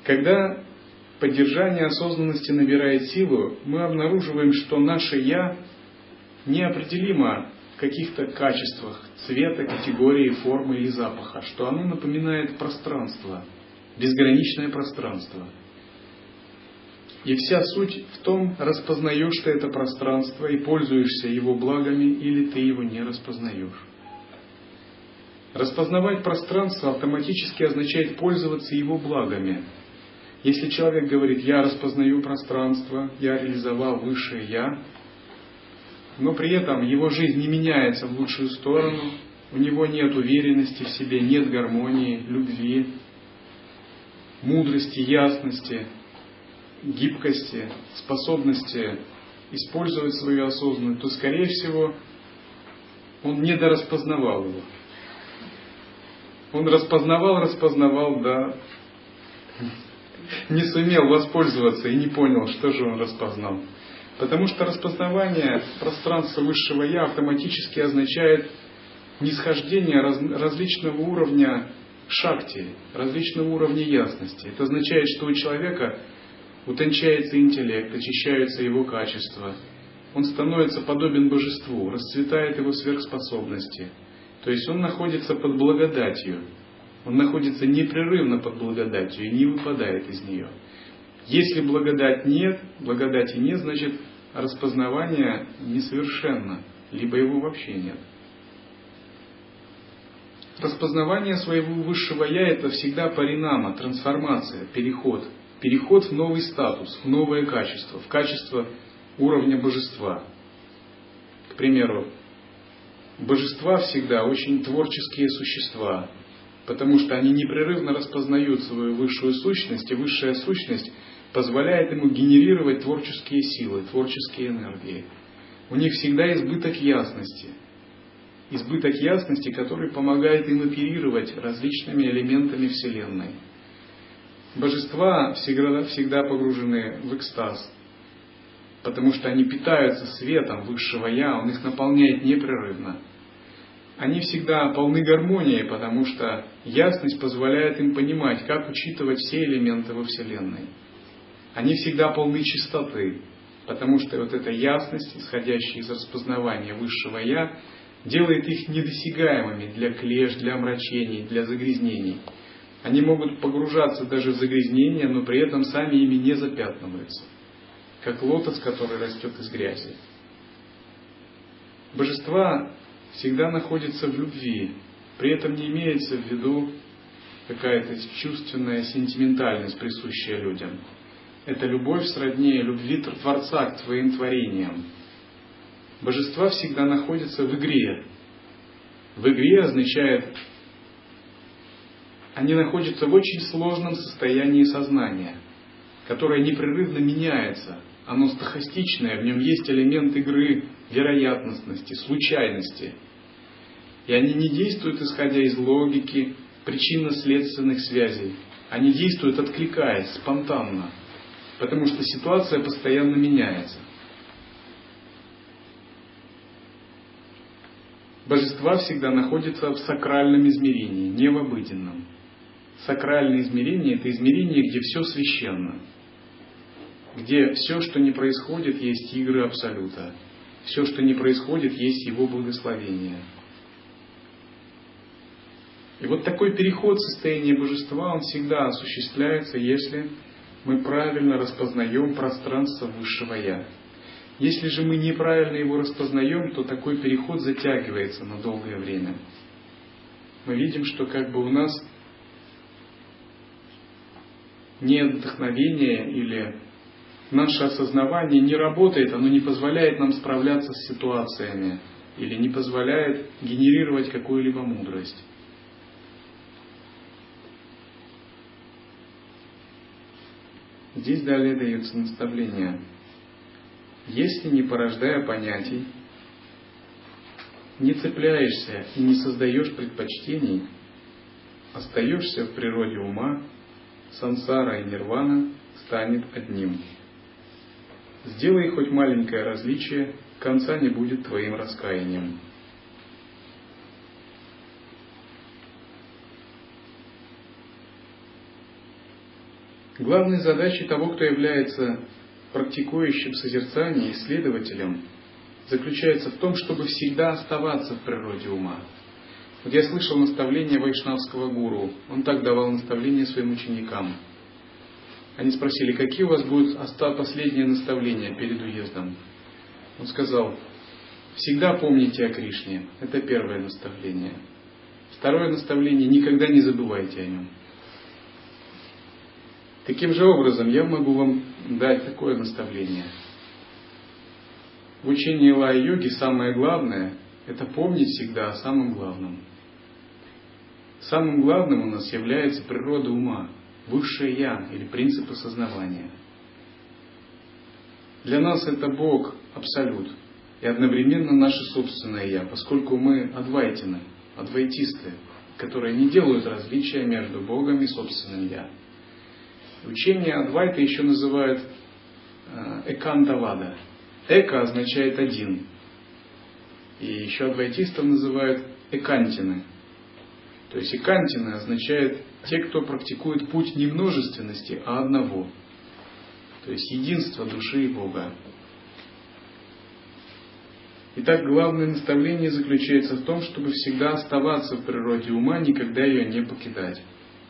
Когда поддержание осознанности набирает силу, мы обнаруживаем, что наше «я» неопределимо в каких-то качествах, цвета, категории, формы или запаха, что оно напоминает пространство, безграничное пространство. И вся суть в том, распознаешь ты это пространство и пользуешься его благами, или ты его не распознаешь. Распознавать пространство автоматически означает пользоваться его благами. Если человек говорит: «Я распознаю пространство, я реализовал высшее Я», но при этом его жизнь не меняется в лучшую сторону, у него нет уверенности в себе, нет гармонии, любви, мудрости, ясности, гибкости, способности использовать свою осознанность, то, скорее всего, он недораспознавал его. Он распознавал, распознавал, да, не сумел воспользоваться и не понял, что же он распознал. Потому что распознавание пространства высшего Я автоматически означает нисхождение раз, различного уровня шакти, различного уровня ясности. Это означает, что у человека утончается интеллект, очищаются его качества. Он становится подобен божеству, расцветает его сверхспособности. То есть он находится под благодатью. Он находится непрерывно под благодатью и не выпадает из нее. Если благодать нет, благодати нет, значит распознавание несовершенно, либо его вообще нет. Распознавание своего высшего Я — это всегда паринама, трансформация, переход. Переход в новый статус, в новое качество, в качество уровня божества. К примеру, божества всегда очень творческие существа, потому что они непрерывно распознают свою высшую сущность, и высшая сущность позволяет ему генерировать творческие силы, творческие энергии. У них всегда избыток ясности. Избыток ясности, который помогает им оперировать различными элементами Вселенной. Божества всегда, всегда погружены в экстаз, потому что они питаются светом высшего Я, он их наполняет непрерывно. Они всегда полны гармонии, потому что ясность позволяет им понимать, как учитывать все элементы во Вселенной. Они всегда полны чистоты, потому что вот эта ясность, исходящая из распознавания высшего Я, делает их недосягаемыми для клеш, для омрачений, для загрязнений. Они могут погружаться даже в загрязнения, но при этом сами ими не запятнываются, как лотос, который растет из грязи. Божества всегда находятся в любви, при этом не имеется в виду какая-то чувственная сентиментальность, присущая людям. Это любовь сродни любви Творца к твоим творениям. Божества всегда находятся в игре. В игре означает, они находятся в очень сложном состоянии сознания, которое непрерывно меняется. Оно стохастичное, в нем есть элемент игры, вероятностности, случайности. И они не действуют, исходя из логики, причинно-следственных связей. Они действуют, откликаясь, спонтанно, потому что ситуация постоянно меняется. Божества всегда находятся в сакральном измерении, не в обыденном. Сакральное измерение — это измерение, где все священно, где все, что не происходит, есть игры Абсолюта. Все, что не происходит, есть Его благословение. И вот такой переход в состояние божества, он всегда осуществляется, если мы правильно распознаем пространство высшего Я. Если же мы неправильно его распознаем, то такой переход затягивается на долгое время. Мы видим, что как бы у нас нет вдохновения или наше осознавание не работает, оно не позволяет нам справляться с ситуациями или не позволяет генерировать какую-либо мудрость. Здесь далее дается наставление. Если, не порождая понятий, не цепляешься и не создаешь предпочтений, остаешься в природе ума, сансара и нирвана станет одним. Сделай хоть маленькое различие, конца не будет твоим раскаянием. Главной задачей того, кто является практикующим созерцание, исследователем, заключается в том, чтобы всегда оставаться в природе ума. Вот я слышал наставление вайшнавского гуру. Он так давал наставления своим ученикам. Они спросили, какие у вас будут последние наставления перед уездом? Он сказал, всегда помните о Кришне. Это первое наставление. Второе наставление, никогда не забывайте о нем. Таким же образом, я могу вам дать такое наставление. В учении лая-йоги самое главное – это помнить всегда о самом главном. Самым главным у нас является природа ума, высшее Я или принцип осознавания. Для нас это Бог Абсолют и одновременно наше собственное Я, поскольку мы адвайтины, адвайтисты, которые не делают различия между Богом и собственным Я. Учение Адвайта еще называют Экантавада. Эка означает один. И еще адвайтистов называют экантины. То есть экантины означает те, кто практикует путь не множественности, а одного. То есть единство души и Бога. Итак, главное наставление заключается в том, чтобы всегда оставаться в природе ума, никогда ее не покидать.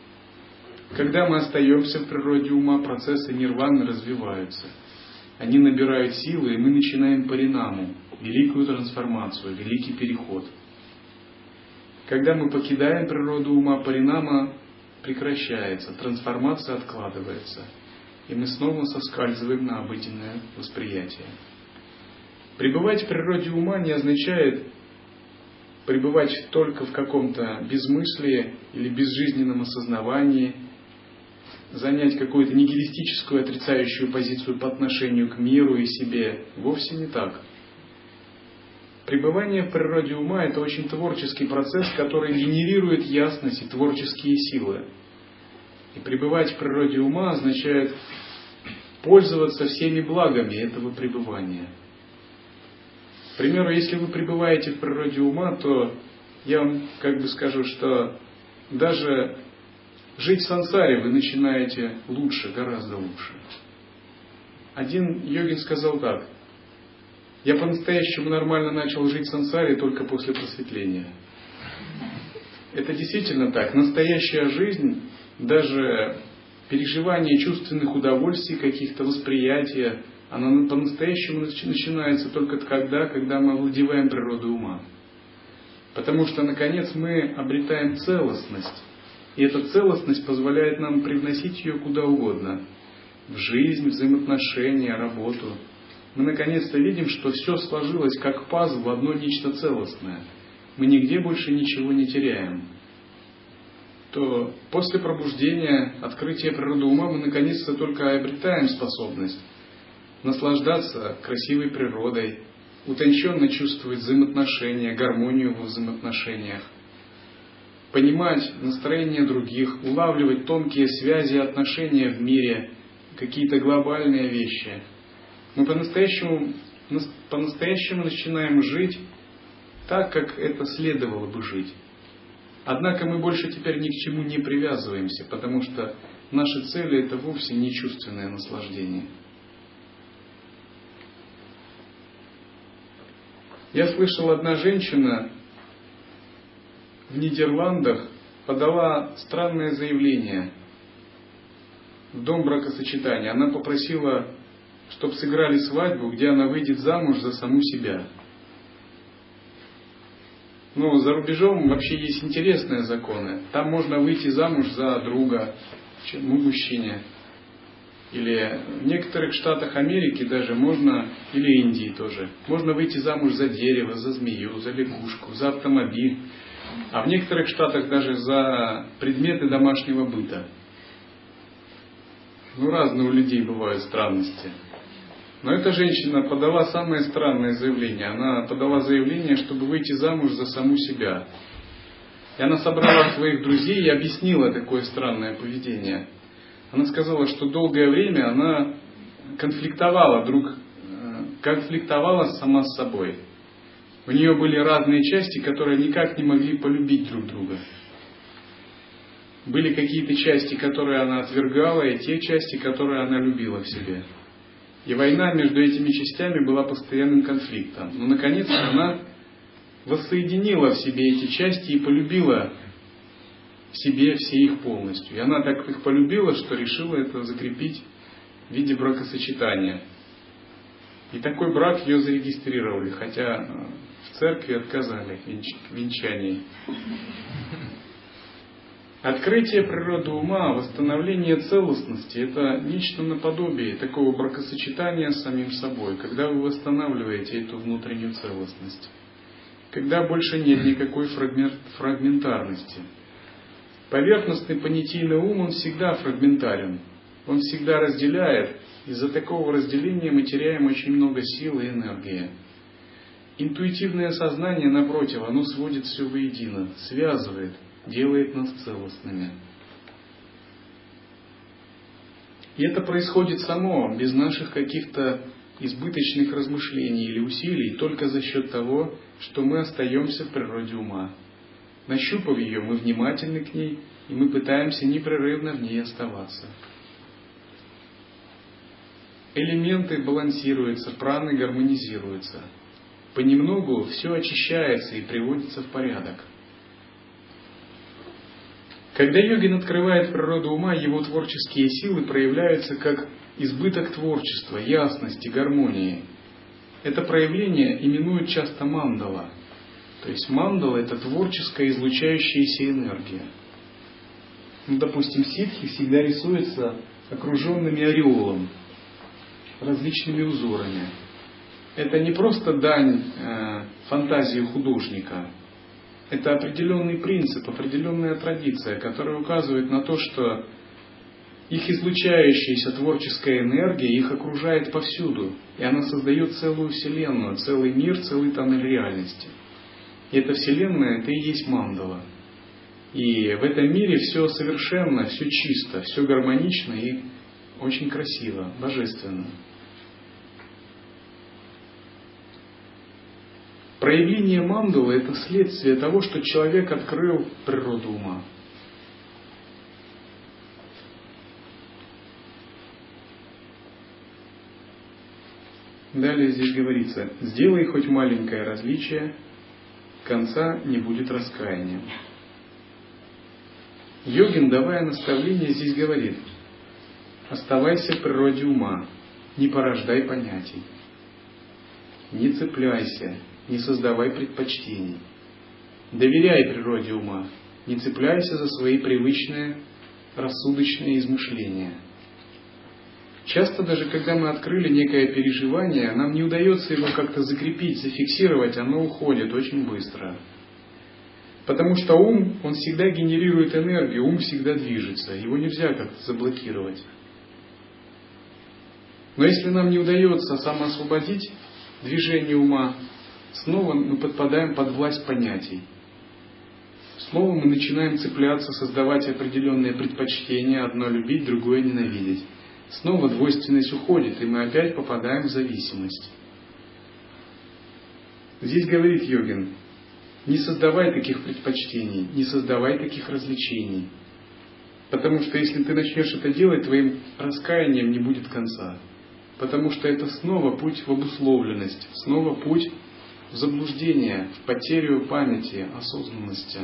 Когда мы остаемся в природе ума, процессы нирваны развиваются. Они набирают силы, и мы начинаем паринаму, великую трансформацию, великий переход. Когда мы покидаем природу ума, паринама прекращается, трансформация откладывается, и мы снова соскальзываем на обыденное восприятие. Пребывать в природе ума не означает пребывать только в каком-то безмыслии или безжизненном осознавании, занять какую-то нигилистическую отрицающую позицию по отношению к миру и себе. Вовсе не так. Пребывание в природе ума – это очень творческий процесс, который генерирует ясность и творческие силы. И пребывать в природе ума означает пользоваться всеми благами этого пребывания. К примеру, если вы пребываете в природе ума, то я вам как бы скажу, что даже жить в сансаре вы начинаете лучше, гораздо лучше. Один йогин сказал так: я по-настоящему нормально начал жить в сансаре только после просветления. Это действительно так. Настоящая жизнь, даже переживание чувственных удовольствий, каких-то восприятия, она по-настоящему начинается только тогда, когда мы овладеваем природой ума. Потому что, наконец, мы обретаем целостность. И эта целостность позволяет нам привносить ее куда угодно. В жизнь, взаимоотношения, работу. Мы наконец-то видим, что все сложилось как пазл в одно нечто целостное. Мы нигде больше ничего не теряем. То после пробуждения, открытия природы ума, мы наконец-то только обретаем способность наслаждаться красивой природой, утонченно чувствовать взаимоотношения, гармонию во взаимоотношениях, понимать настроение других, улавливать тонкие связи и отношения в мире, какие-то глобальные вещи. Мы по-настоящему, по-настоящему начинаем жить так, как это следовало бы жить. Однако мы больше теперь ни к чему не привязываемся, потому что наши цели – это вовсе не чувственное наслаждение. Я слышал, одна женщина в Нидерландах подала странное заявление в дом бракосочетания. Она попросила, чтобы сыграли свадьбу, где она выйдет замуж за саму себя. Ну, за рубежом вообще есть интересные законы. Там можно выйти замуж за друга, ну, мужчине. Или в некоторых штатах Америки даже можно, или Индии тоже, можно выйти замуж за дерево, за змею, за лягушку, за автомобиль. А в некоторых штатах даже за предметы домашнего быта. Ну, разные у людей бывают странности. Но эта женщина подала самое странное заявление. Она подала заявление, чтобы выйти замуж за саму себя. И она собрала своих друзей и объяснила такое странное поведение. Она сказала, что долгое время она конфликтовала, друг, конфликтовала сама с собой. У нее были разные части, которые никак не могли полюбить друг друга. Были какие-то части, которые она отвергала, и те части, которые она любила в себе. И война между этими частями была постоянным конфликтом. Но, наконец, она воссоединила в себе эти части и полюбила в себе все их полностью. И она так их полюбила, что решила это закрепить в виде бракосочетания. И такой брак ее зарегистрировали, хотя в церкви отказали в венчании. Открытие природы ума, восстановление целостности – это нечто наподобие такого бракосочетания с самим собой, когда вы восстанавливаете эту внутреннюю целостность, когда больше нет никакой фрагментарности. Поверхностный понятийный ум, он всегда фрагментарен, он всегда разделяет. Из-за такого разделения мы теряем очень много сил и энергии. Интуитивное сознание, напротив, оно сводит все воедино, связывает, делает нас целостными. И это происходит само, без наших каких-то избыточных размышлений или усилий, только за счет того, что мы остаемся в природе ума. Нащупав ее, мы внимательны к ней, и мы пытаемся непрерывно в ней оставаться. Элементы балансируются, праны гармонизируются. Понемногу все очищается и приводится в порядок. Когда йогин открывает природу ума, его творческие силы проявляются как избыток творчества, ясности, гармонии. Это проявление именуют часто мандала. То есть мандала – это творческая излучающаяся энергия. Ну, допустим, ситхи всегда рисуются окруженными ореолом, различными узорами. Это не просто дань э, фантазии художника. Это определенный принцип, определенная традиция, которая указывает на то, что их излучающаяся творческая энергия их окружает повсюду, и она создает целую вселенную, целый мир, целый тоннель реальности. И эта вселенная – это и есть мандала. И в этом мире все совершенно, все чисто, все гармонично и очень красиво, божественно. Проявление мандалы – это следствие того, что человек открыл природу ума. Далее здесь говорится: «Сделай хоть маленькое различие, конца не будет раскаяния». Йогин, давая наставление, здесь говорит: оставайся в природе ума, не порождай понятий, не цепляйся, не создавай предпочтений. Доверяй природе ума, не цепляйся за свои привычные рассудочные измышления. Часто даже когда мы открыли некое переживание, нам не удается его как-то закрепить, зафиксировать, оно уходит очень быстро. Потому что ум, он всегда генерирует энергию, ум всегда движется, его нельзя как-то заблокировать. Но если нам не удается самоосвободить движение ума, снова мы подпадаем под власть понятий. Снова мы начинаем цепляться, создавать определенные предпочтения, одно любить, другое ненавидеть. Снова двойственность уходит, и мы опять попадаем в зависимость. Здесь говорит йогин: не создавай таких предпочтений, не создавай таких развлечений. Потому что если ты начнешь это делать, твоим раскаянием не будет конца. Потому что это снова путь в обусловленность, снова путь в заблуждение, в потерю памяти, осознанности.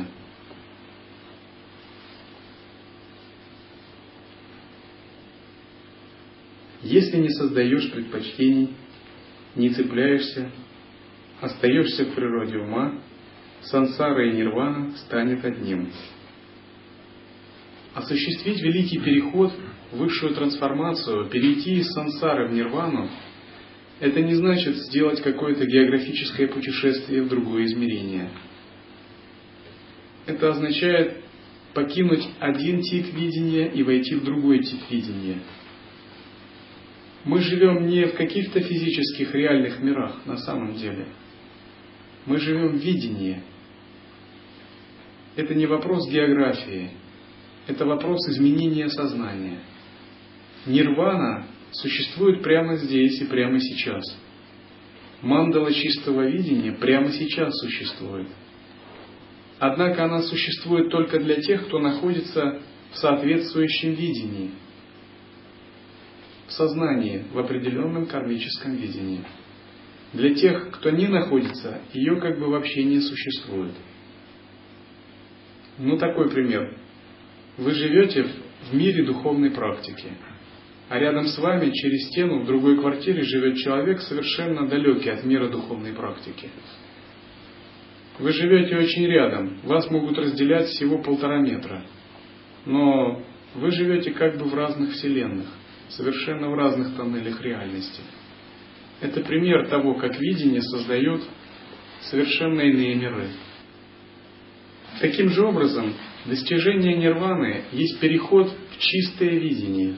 Если не создаешь предпочтений, не цепляешься, остаешься в природе ума, сансара и нирвана станет одним. Осуществить великий переход, высшую трансформацию, перейти из сансары в нирвану, это не значит сделать какое-то географическое путешествие в другое измерение. Это означает покинуть один тип видения и войти в другой тип видения. Мы живем не в каких-то физических реальных мирах на самом деле. Мы живем в видении. Это не вопрос географии. Это вопрос изменения сознания. Нирвана существует прямо здесь и прямо сейчас. Мандала чистого видения прямо сейчас существует. Однако она существует только для тех, кто находится в соответствующем видении, в сознании, в определенном кармическом видении. Для тех, кто не находится, ее как бы вообще не существует. Ну, такой пример. Вы живете в мире духовной практики, а рядом с вами через стену в другой квартире живет человек, совершенно далекий от мира духовной практики. Вы живете очень рядом, вас могут разделять всего полтора метра, но вы живете как бы в разных вселенных, совершенно в разных тоннелях реальности. Это пример того, как видение создает совершенно иные миры. Таким же образом, достижение нирваны есть переход в чистое видение.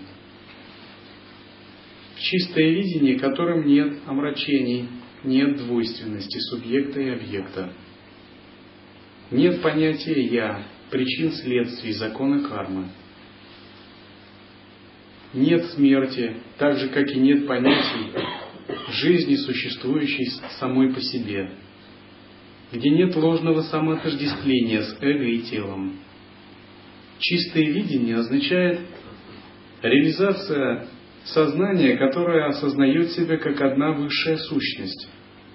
В чистое видение, в котором нет омрачений, нет двойственности субъекта и объекта. Нет понятия «я», причин, следствий, закона кармы. Нет смерти, так же, как и нет понятий жизни, существующей самой по себе, где нет ложного самоотождествления с эго и телом. Чистое видение означает реализация сознания, которое осознает себя как одна высшая сущность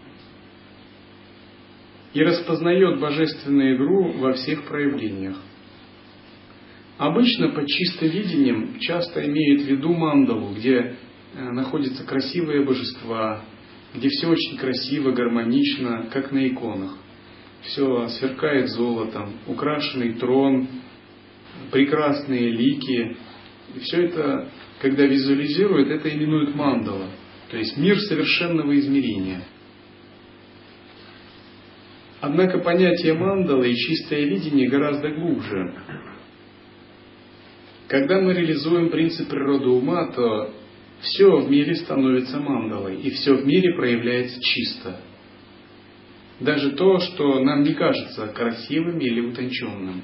и распознает божественную игру во всех проявлениях. Обычно под чистым видением часто имеют в виду мандалу, где находятся красивые божества, где все очень красиво, гармонично, как на иконах. Все сверкает золотом, украшенный трон, прекрасные лики. И все это, когда визуализируют, это именуют мандала, то есть мир совершенного измерения. Однако понятие мандалы и чистое видение гораздо глубже. Когда мы реализуем принцип природы ума, то все в мире становится мандалой, и все в мире проявляется чисто. Даже то, что нам не кажется красивым или утонченным.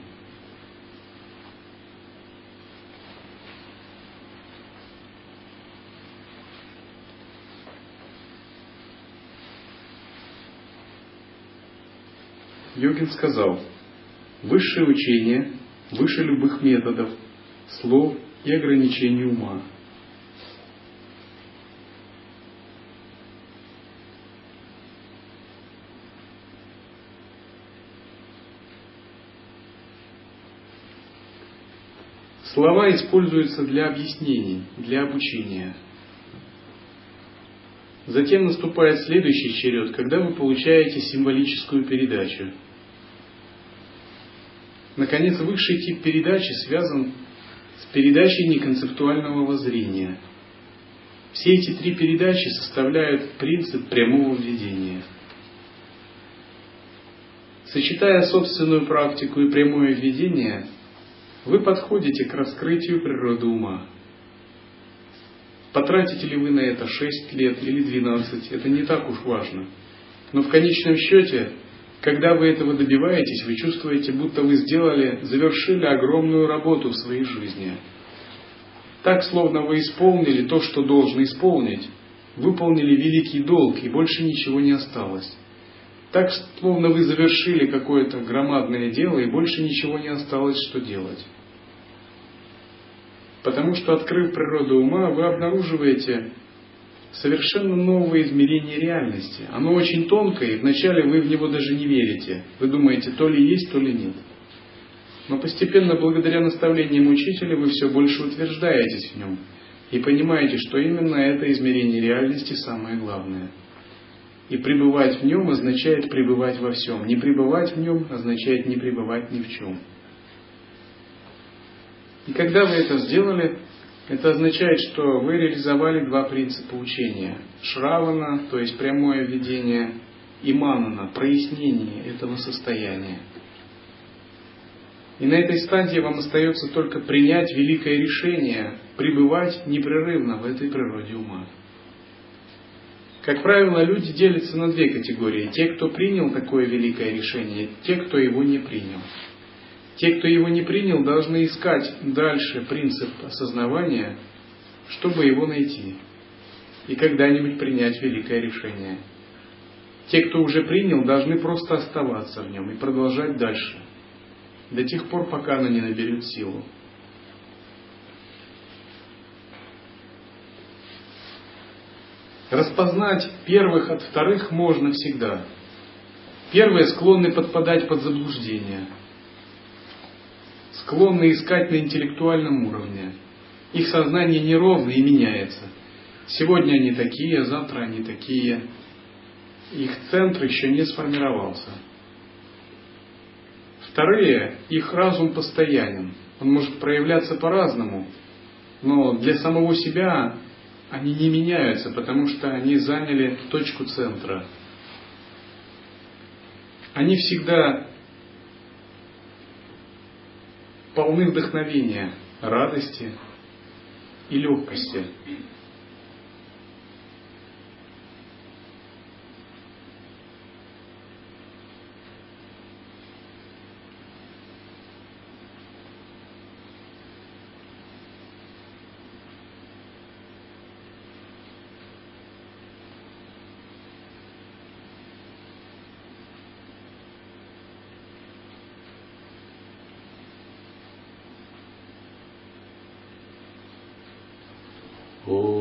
Йогин сказал: высшее учение выше любых методов, слов и ограничений ума. Слова используются для объяснений, для обучения. Затем наступает следующий черед, когда вы получаете символическую передачу. Наконец, высший тип передачи связан с передачей неконцептуального воззрения. Все эти три передачи составляют принцип прямого введения. Сочетая собственную практику и прямое введение, вы подходите к раскрытию природы ума. Потратите ли вы на это шесть лет или двенадцать, это не так уж важно. Но в конечном счете, когда вы этого добиваетесь, вы чувствуете, будто вы сделали, завершили огромную работу в своей жизни. Так, словно вы исполнили то, что должны исполнить, выполнили великий долг, и больше ничего не осталось. Так, словно вы завершили какое-то громадное дело, и больше ничего не осталось, что делать. Потому что, открыв природу ума, вы обнаруживаете совершенно новое измерение реальности. Оно очень тонкое, и вначале вы в него даже не верите. Вы думаете, то ли есть, то ли нет. Но постепенно, благодаря наставлениям учителя, вы все больше утверждаетесь в нем и понимаете, что именно это измерение реальности самое главное. И пребывать в нем означает пребывать во всем. Не пребывать в нем означает не пребывать ни в чем. И когда вы это сделали, это означает, что вы реализовали два принципа учения. Шравана, то есть прямое введение, и манана, прояснение этого состояния. И на этой стадии вам остается только принять великое решение пребывать непрерывно в этой природе ума. Как правило, люди делятся на две категории. Те, кто принял такое великое решение, и те, кто его не принял. Те, кто его не принял, должны искать дальше принцип осознавания, чтобы его найти и когда-нибудь принять великое решение. Те, кто уже принял, должны просто оставаться в нем и продолжать дальше, до тех пор, пока оно не наберет силу. Распознать первых от вторых можно всегда. Первые склонны подпадать под заблуждение, склонны искать на интеллектуальном уровне. Их сознание неровно и меняется. Сегодня они такие, завтра они такие. Их центр еще не сформировался. Вторые, их разум постоянен. Он может проявляться по-разному, но для самого себя они не меняются, потому что они заняли точку центра. Они всегда полны вдохновения, радости и легкости. Oh.